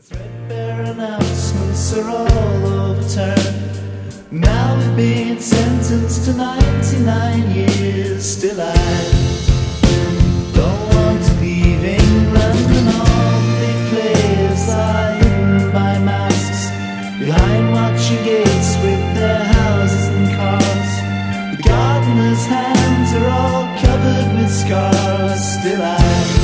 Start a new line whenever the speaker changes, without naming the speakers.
Threadbare announcements are all overturned. Now we've been sentenced to 99 years. Still I don't want to leave England, and all the big players are hidden by masks behind watching gates with their houses and cars. The gardener's hands are all covered with scars. Still I